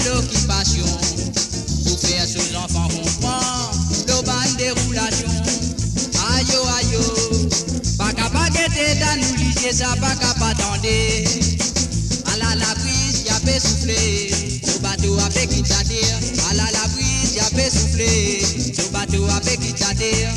l'occupation. Pour faire sous enfants comprendre le ban déroulation. Ayo ayo, pas capable de dans nous liser ça, pas capable d'attendre. À la brise, y'a fait souffler, ce bateau a fait quitter la terre. À la brise, y'a fait souffler, ce bateau a fait quitter la terre.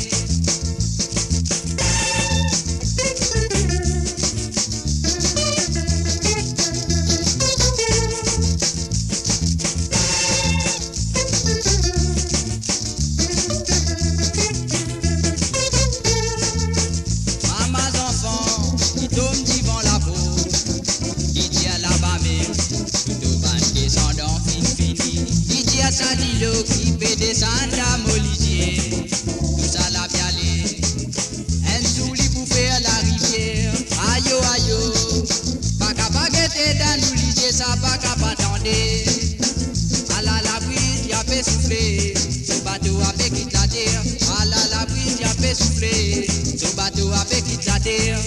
Qui peut descendre à Molisier, tout ça l'a bien allé. Un souli pour faire la rivière. Ayo ayo, pas capable de dans nous liser ça, pas capable d'attendre. À la brise, y'a fait souffler, ce bateau a fait quitter la terre. À la brise, y'a fait souffler, ce bateau a fait quitter la terre.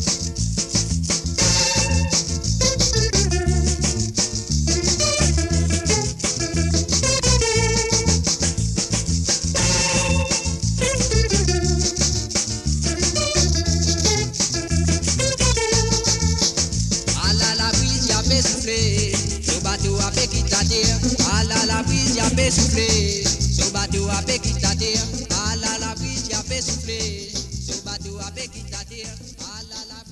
Ce bateau a fait quitter la terre. À la brise, y'a fait souffler. Ce bateau a fait quitter la terre. À la brise, y'a fait souffler. Ce bateau a fait quitter la terre. À la